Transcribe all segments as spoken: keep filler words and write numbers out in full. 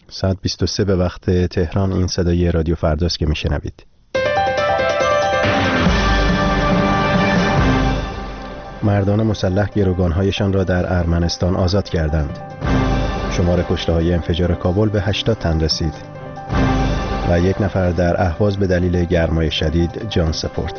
ساعت بیست و سه به وقت تهران. این صدای رادیو فرداست که میشنوید. مردان مسلح گروگانهایشان را در ارمنستان آزاد کردند. شمار کشته‌های انفجار کابل به هشتاد تن رسید و یک نفر در اهواز به دلیل گرمای شدید جان سپرد.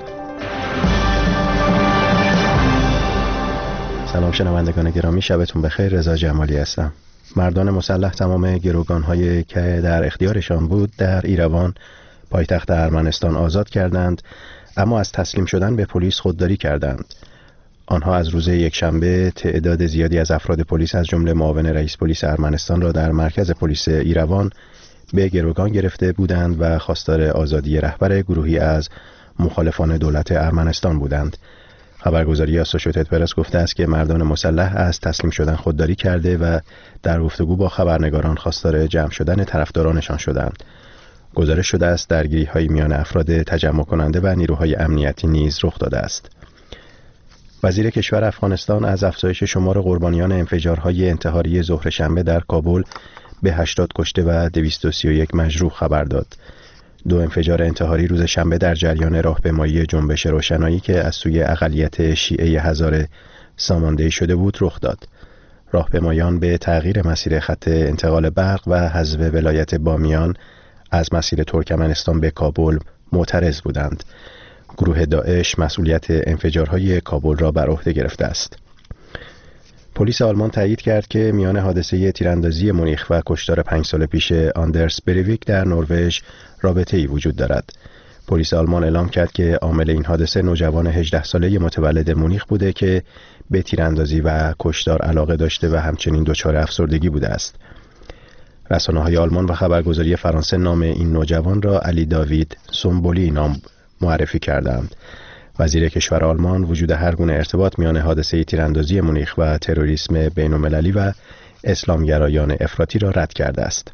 سلام شنوندگان گرامی، شبتون بخیر. رضا جمالی هستم. مردان مسلح تمام گروگان‌هایی که در اختیارشان بود در ایروان پایتخت ارمنستان آزاد کردند، اما از تسلیم شدن به پلیس خودداری کردند. آنها از روز یکشنبه تعداد زیادی از افراد پلیس از جمله معاون رئیس پلیس ارمنستان را در مرکز پلیس ایروان به گروگان گرفته بودند و خواستار آزادی رهبر گروهی از مخالفان دولت ارمنستان بودند. خبرگزاری آسوشیتد پرس گفته است که مردان مسلح از تسلیم شدن خودداری کرده و در گفتگو با خبرنگاران خواستار جمع شدن طرفدارانشان شدند. گزارش شده است درگیری‌های میان افراد تجمع کننده و نیروهای امنیتی نیز رخ داده است. وزیر کشور افغانستان از افزایش شمار قربانیان انفجارهای انتحاری ظهر شنبه در کابل به هشتاد کشته و دویست و سی و یک مجروح خبر داد. دو انفجار انتحاری روز شنبه در جریان راهپیمایی جنبش روشنایی که از سوی اقلیت شیعه هزاره ساماندهی شده بود رخ داد. راهپیمایان به تغییر مسیر خط انتقال برق و حذف ولایت بامیان از مسیر ترکمنستان به کابل معترض بودند. گروه داعش مسئولیت انفجارهای کابل را بر عهده گرفته است. پلیس آلمان تایید کرد که میان حادثه تیراندازی مونیخ و کشتار پنج سال پیش آندرس بریویک در نروژ رابطه‌ای وجود دارد. پلیس آلمان اعلام کرد که عامل این حادثه نوجوان هجده ساله متولد مونیخ بوده که به تیراندازی و کشتار علاقه داشته و همچنین دچار افسردگی بوده است. رسانه‌های آلمان و خبرگزاری فرانسه نام این نوجوان را علی داوید سومبولی نام معرفی کردند. وزیر کشور آلمان وجود هر گونه ارتباط میان حادثه تیراندازی مونیخ و تروریسم بین‌المللی و اسلامگرایان افراطی را رد کرده است.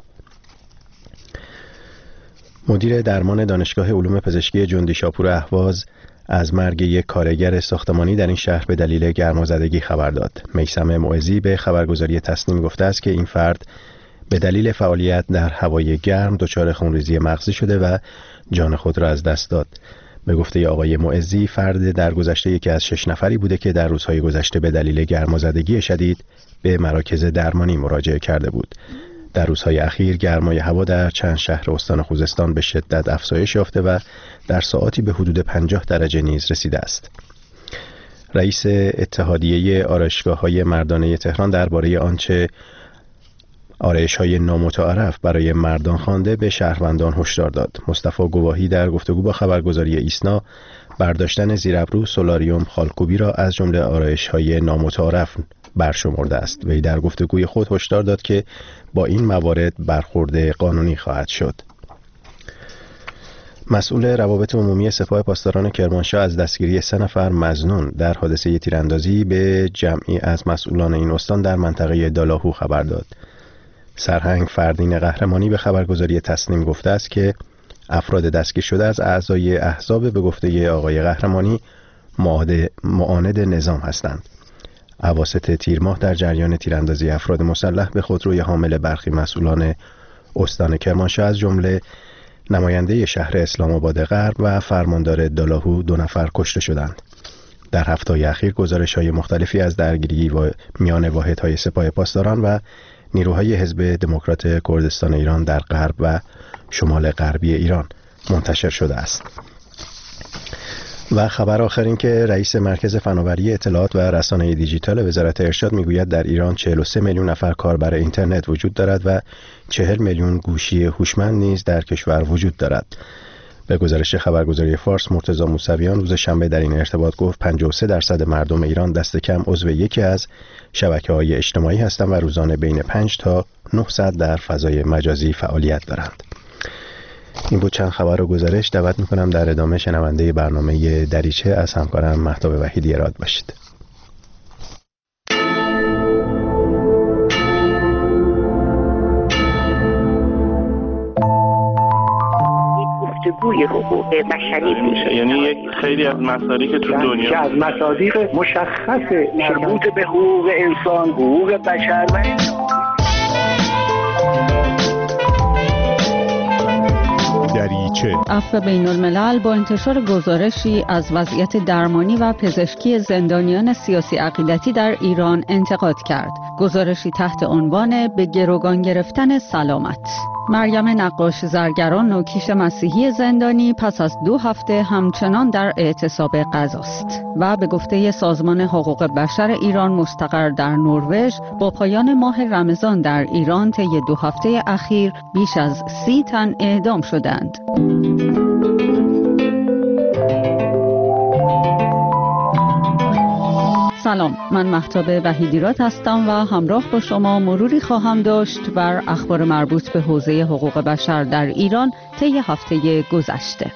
مدیر درمان دانشگاه علوم پزشکی جندی شاپور اهواز از مرگ یک کارگر ساختمانی در این شهر به دلیل گرمازدگی خبر داد. میثم موعظی به خبرگزاری تسنیم گفته است که این فرد به دلیل فعالیت در هوای گرم دچار خونریزی مغزی شده و جان خود را از دست داد. به گفته آقای موعظی، فرد در گذشته یکی از شش نفری بوده که در روزهای گذشته به دلیل گرمازدگی شدید به مراکز درمانی مراجعه کرده بود. در روزهای اخیر گرمای هوا در چند شهر استان خوزستان به شدت افزایش یافته و در ساعاتی به حدود پنجاه درجه نیز رسیده است. رئیس اتحادیه آرایشگاه‌های مردانه تهران درباره آنچه آرایش‌های نامتعارف برای مردان خوانده به شهروندان هشدار داد. مصطفی گواهی در گفتگو با خبرگزاری ایسنا برداشتن زیرابرو، سولاریوم، خالکوبی را از جمله آرایش‌های نامتعارف برشمرده است. وی در گفتگوی خود هشدار داد که با این موارد برخورد قانونی خواهد شد. مسئول روابط عمومی سپاه پاسداران کرمانشاه از دستگیری سه نفر مظنون در حادثه تیراندازی به جمعی از مسئولان این استان در منطقه دالاهو خبر داد. سرهنگ فردین قهرمانی به خبرگزاری تسنیم گفته است که افراد دستگیر شده از اعضای احزاب به گفته آقای قهرمانی معاند نظام هستند. اواسط تیر ماه در جریان تیراندازی افراد مسلح به خودروی حامل برخی مسئولان استان کرمانشاه از جمله نماینده شهر اسلام آباد غرب و فرماندار دالاهو دو نفر کشته شدند. در هفته‌های اخیر گزارش‌های مختلفی از درگیری و میان واحدهای سپاه پاسداران و نیروهای حزب دموکرات کردستان ایران در غرب و شمال غربی ایران منتشر شده است. و خبر آخر این که رئیس مرکز فناوری اطلاعات و رسانه دیجیتال وزارت ارشاد میگوید در ایران چهل و سه میلیون نفر کاربر اینترنت وجود دارد و چهل میلیون گوشی هوشمند نیز در کشور وجود دارد. به گزارش خبرگزاری فارس، مرتضی موسویان روز شنبه در این ارتباط گفت پنجاه و سه درصد مردم ایران دست کم عضو یکی از شبکه‌های اجتماعی هستند و روزانه بین پنج تا نهصد در فضای مجازی فعالیت دارند. این بود چند خبر و گزارش. دعوت میکنم در ادامه شنونده برنامه دریچه از همکارم مهتاب وحیدی اراد باشید. گفتگوی حقوق بشری میشه، یعنی یک خیلی از مصادیق که تو دنیا از مصادیق مشخص مربوط به حقوق انسان، حقوق بشر و چه؟ عفو بین الملل با انتشار گزارشی از وضعیت درمانی و پزشکی زندانیان سیاسی عقیدتی در ایران انتقاد کرد. گزارشی تحت عنوان به گروگان گرفتن سلامت. مریم نقاش زرگران نوکیش مسیحی زندانی پس از دو هفته همچنان در اعتصاب غذاست و به گفته سازمان حقوق بشر ایران مستقر در نروژ با پایان ماه رمضان در ایران طی دو هفته اخیر بیش از سی تن اعدام شدند. سلام، من مهتاب وحیدیراد هستم و همراه با شما مروری خواهم داشت بر اخبار مربوط به حوزه حقوق بشر در ایران طی هفته گذشته.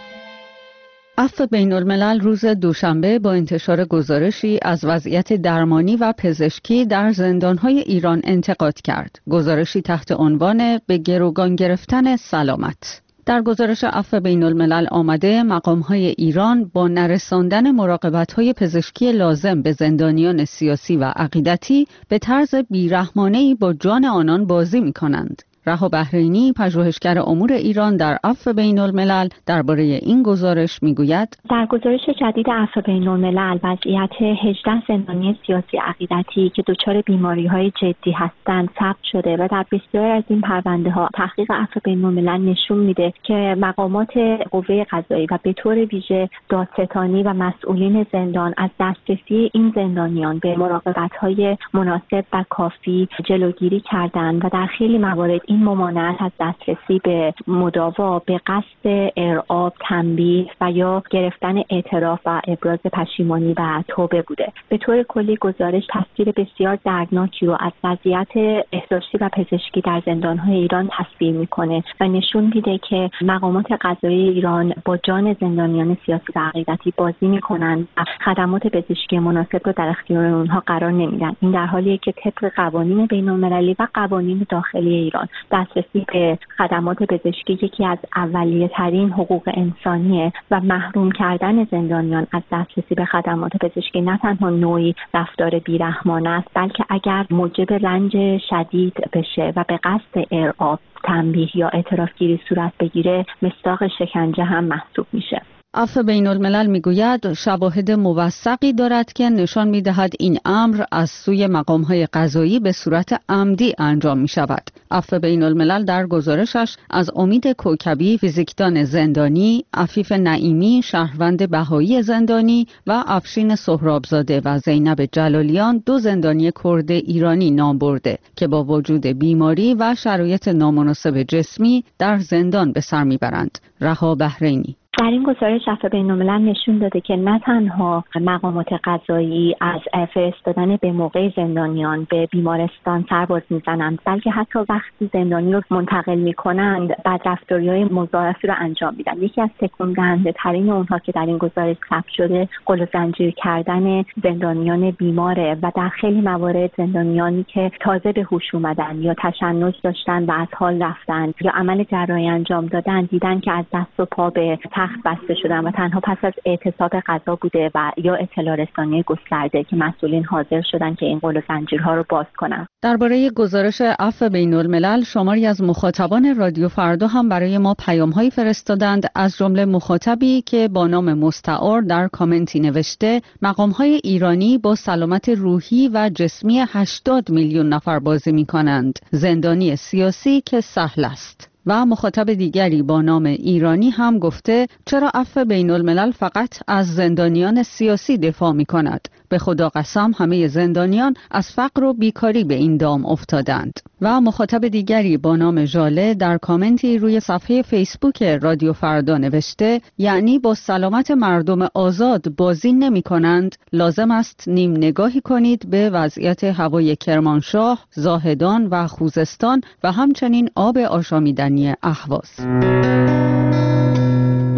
عفو بین الملل روز دوشنبه با انتشار گزارشی از وضعیت درمانی و پزشکی در زندانهای ایران انتقاد کرد. گزارشی تحت عنوان به گروگان گرفتن سلامت. در گزارش عفو بین الملل آمده مقام‌های ایران با نرساندن مراقبت‌های پزشکی لازم به زندانیان سیاسی و عقیدتی به طرز بیرحمانه‌ای با جان آنان بازی می‌کنند. رها بحرینی، پژوهشگر امور ایران در عفو بین الملل، درباره این گزارش میگوید: در گزارش جدید عفو بین الملل وضعیت هجده زندانی سیاسی عقیدتی که دچار بیماری‌های جدی هستند ثبت شده و در بسیار از این پرونده‌ها تحقیق عفو بین الملل نشون میده که مقامات قوه قضایی و به طور ویژه دادستانی و مسئولین زندان از دسترسی این زندانیان به مراقبت‌های مناسب و کافی جلوگیری کردند و در خیلی موارد این ممانعت از دسترسی به مداوا به قصد ارعاب، تنبیه و یا گرفتن اعتراف و ابراز پشیمانی و توبه بوده. به طور کلی گزارش تصویر بسیار دردناکی رو از وضعیت احساسی و پزشکی در زندان‌های ایران تصویر می‌کنه و نشون میده که مقامات قضایی ایران با جان زندانیان سیاسی و عقیدتی بازی می‌کنند و خدمات پزشکی مناسب رو در اختیار اونها قرار نمیدن. این در حالیه که طبق قوانین بین‌المللی و قوانین داخلی ایران دسترسی به خدمات پزشکی یکی از اولیه ترین حقوق انسانیه و محروم کردن زندانیان از دسترسی به خدمات پزشکی نه تنها نوعی رفتار بیرحمانه است، بلکه اگر موجب رنج شدید بشه و به قصد ارعاب، تنبیه یا اعترافگیری صورت بگیره مصداق شکنجه هم محسوب میشه. عفو بین الملل میگوید شواهد موثقی دارد که نشان میدهد این امر از سوی مقام‌های قضایی به صورت عمدی انجام می شود. عفو بین الملل در گزارشش از امید کوکبی، فیزیکدان زندانی، عفیف نعیمی، شهروند بهایی زندانی و افشین سهرابزاده و زینب جلالیان، دو زندانی کرد ایرانی نام برده که با وجود بیماری و شرایط نامناسب جسمی در زندان به سر میبرند. رها بحرینی: در این گزارش عفو بین الملل نشون داده که نه تنها مقامات قضایی از فرستادن به موقع زندانیان به بیمارستان سرباز میزنند، بلکه حتی وقتی زندانی رو منتقل میکنند بدرفتاری‌های مضاعفی رو انجام میدن. یکی از تکون دهنده ترین اونها که در این گزارش ثبت شده قل و زنجیر کردن زندانیان بیماره و در خیلی موارد زندانیانی که تازه به هوش اومدن یا تشنج داشتن و از حال رفتن یا عمل جراحی انجام دادن دیدن که از دست و پا به تخت بسته شدن و تنها پس از اعتصاب غذا بوده و یا اطلاع رسانی گسترده که مسئولین حاضر شدن که این قل و زنجیرها رو باز کنن. درباره گزارش عفو بین الملل شماری از مخاطبان رادیو فردا هم برای ما پیام‌هایی فرستادند، از جمله مخاطبی که با نام مستعار در کامنتی نوشته مقام‌های ایرانی با سلامت روحی و جسمی هشتاد میلیون نفر بازی می‌کنند، زندانی سیاسی که سهل است. و مخاطب دیگری با نام ایرانی هم گفته چرا عفو بین الملل فقط از زندانیان سیاسی دفاع می کند؟ به خدا قسم همه زندانیان از فقر و بیکاری به این دام افتادند. و مخاطب دیگری با نام ژاله در کامنتی روی صفحه فیسبوک رادیو فردا نوشته یعنی با سلامت مردم آزاد بازی نمی کنند؟ لازم است نیم نگاهی کنید به وضعیت هوای کرمانشاه، زاهدان و خوزستان و همچنین آب آشامیدنی اهواز.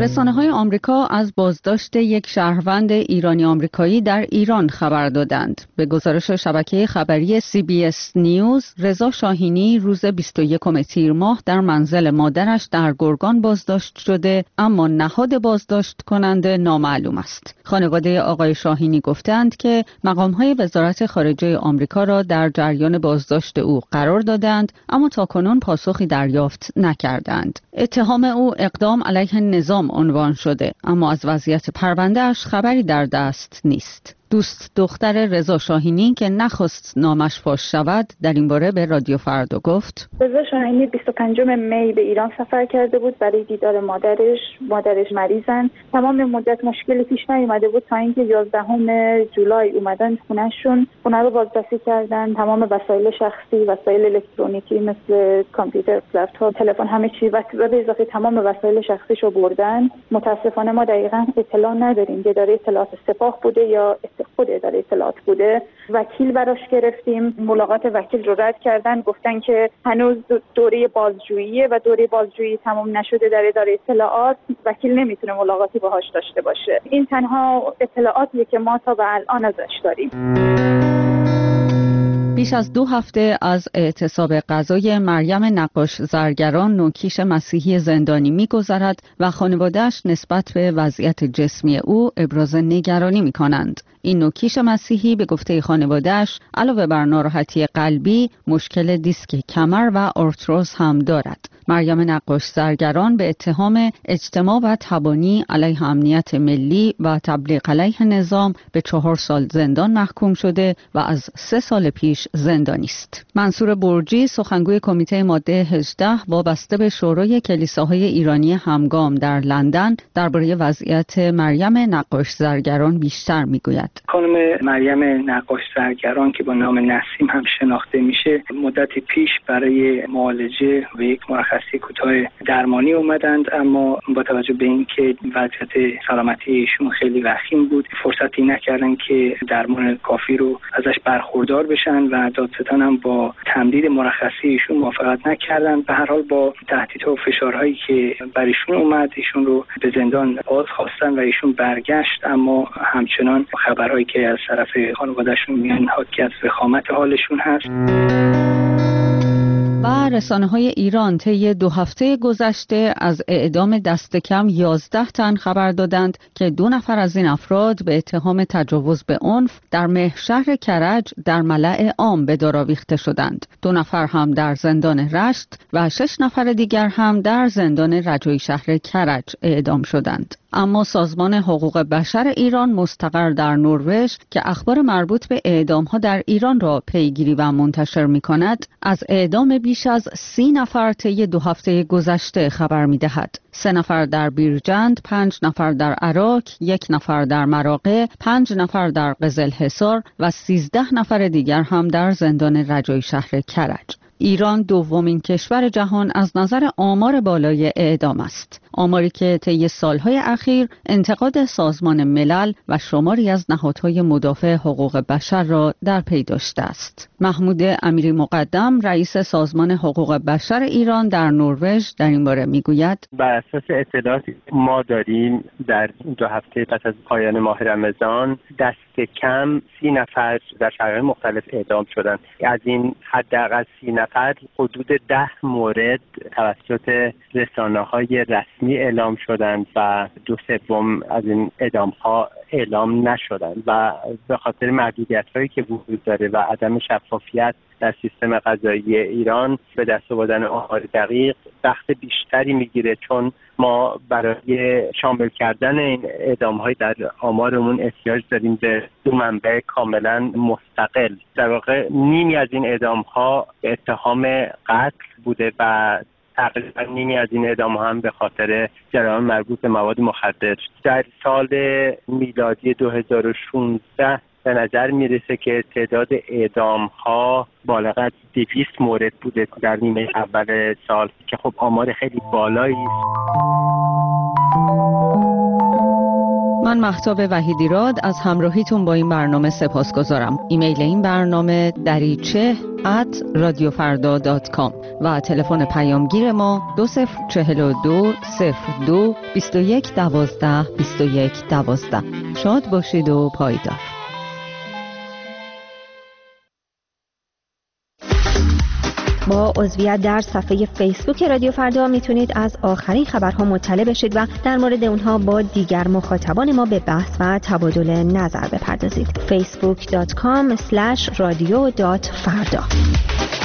رسانه‌های آمریکا از بازداشت یک شهروند ایرانی آمریکایی در ایران خبر دادند. به گزارش شبکه خبری سی بی اس نیوز، رضا شاهینی روز بیست و یکم تیر ماه در منزل مادرش در گرگان بازداشت شده، اما نهاد بازداشت کننده نامعلوم است. خانواده آقای شاهینی گفتند که مقام‌های وزارت خارجه آمریکا را در جریان بازداشت او قرار دادند، اما تاکنون پاسخی دریافت نکردند. اتهام او اقدام علیه نظام عنوان شده، اما از وضعیت پرونده اش خبری در دست نیست. دوست دختر رضا شاهینی که نخواست نامش فاش شود در این باره به رادیو فردا گفت: رضا شاهینی بیست و پنجم می به ایران سفر کرده بود برای دیدار مادرش. مادرش مریضن. تمام مدت مشکلی پیش نیومده بود تا اینکه یازدهم جولای اومدن خونه‌شون، خونه رو بازرسی کردن، تمام وسایل شخصی، وسایل الکترونیکی مثل کامپیوتر، لپتاپ، تلفن، همه چی و به اضافه تمام وسایل شخصیشو بردن. متاسفانه ما دقیقاً اطلاع نداریم که اداره اطلاعات سپاه بوده یا خود اداره اطلاعات بوده. وکیل براش گرفتیم، ملاقات وکیل رو رد کردن، گفتن که هنوز دوره بازجوییه و دوره بازجویی تمام نشده در اداره اطلاعات، وکیل نمیتونه ملاقاتی باهاش داشته باشه. این تنها اطلاعاتیه که ما تا به الان ازش داریم. بیش از دو هفته از اعتصاب غذای مریم نقاش زرگران نوکیش مسیحی زندانی می‌گذرد و خانواده‌اش نسبت به وضعیت جسمی او ابراز نگرانی می‌کنند. این نوکیش مسیحی به گفته خانواده‌اش علاوه بر ناراحتی قلبی، مشکل دیسک کمر و آرتروز هم دارد. مریم نقاش زرگران به اتهام اجتماع و تبانی علیه امنیت ملی و تبلیغ علیه نظام به چهار سال زندان محکوم شده و از سه سال پیش زندانی است. منصور برجی، سخنگوی کمیته ماده هجده وابسته به شورای کلیساهای ایرانی همگام در لندن، درباره وضعیت مریم نقاش زرگران بیشتر میگوید. خانم مریم نقاش زرگران که با نام نسیم هم شناخته میشه، مدت پیش برای معالجه و یک مرخصی کوتاه درمانی اومدند، اما با توجه به اینکه وضعیت سلامتی ایشون خیلی وخیم بود، فرصتی نکردن که درمان کافی رو ازش برخوردار بشن و دادستان هم با تمدید مرخصی ایشون موافقت نکردن. به هر حال با تهدیدها و فشارهایی که بر ایشون اومد، ایشون رو به زندان باز خواستن و ایشون برگشت، اما همچنان خبرهایی که از طرف خانواده‌شون میان حاکی از وخامت حالشون هست. و رسانه‌های ایران طی دو هفته گذشته از اعدام دست کم یازده تن خبر دادند که دو نفر از این افراد به اتهام تجاوز به عنف در مهشهر کرج در ملأ عام به دار آویخته شدند. دو نفر هم در زندان رشت و شش نفر دیگر هم در زندان رجایی شهر کرج اعدام شدند. اما سازمان حقوق بشر ایران مستقر در نروژ که اخبار مربوط به اعدام‌ها در ایران را پیگیری و منتشر می‌کند، از اعدام بیش از سی نفر طی دو هفته گذشته خبر می‌دهد. سه نفر در بیرجند، پنج نفر در عراق، یک نفر در مراغه، پنج نفر در قزلحصار و سیزده نفر دیگر هم در زندان رجایی شهر کرج. ایران دومین کشور جهان از نظر آمار بالای اعدام است. آماری که طی سالهای اخیر انتقاد سازمان ملل و شماری از نهادهای مدافع حقوق بشر را در پی داشته است. محمود امیری مقدم، رئیس سازمان حقوق بشر ایران در نروژ، در این باره میگوید: بر اساس اطلاعاتی ما داریم در دو هفته پس از پایان ماه رمضان دست کم سی نفر در شرایط مختلف اعدام شدند. از این حداقل سی نفر حدود ده مورد توسط رسانه‌های رسمی اعلام شدند و دو سوم از این اعدام‌ها اعلام نشدند و به خاطر محدودیت‌هایی که وجود داره و عدم شفافیت در سیستم قضایی ایران به دست آوردن آمار دقیق وقت بیشتری میگیره، چون ما برای شامل کردن این اعدام‌های در آمارمون احتیاج داریم به دو منبع کاملا مستقل. در واقع نیمی از این اعدام‌ها به اتهام قتل بوده و تقریبا نیمی از این اعدام هم به خاطر جرایم مربوط به مواد مخدر. در سال میلادی دو هزار و شانزده به نظر میرسه که تعداد اعدام ها بالغ از دویست مورد بوده در نیمه اول سال که خب آمار خیلی بالایی است. من مهتاب وحیدیراد از همراهیتون با این برنامه سپاسگزارم. ایمیل این برنامه دریچه ات رادیو فردا دات کام و تلفن پیامگیر ما دو صفر چهل و دو صفر دو بیست و یک دوازده بیست و یک دوازده. شاد باشید و پایدار. با عضویت در صفحه فیسبوک رادیو فردا میتونید از آخرین خبرها مطلع بشید و در مورد اونها با دیگر مخاطبان ما به بحث و تبادل نظر بپردازید. فیسبوک دات کام اسلش رادیو دات فردا.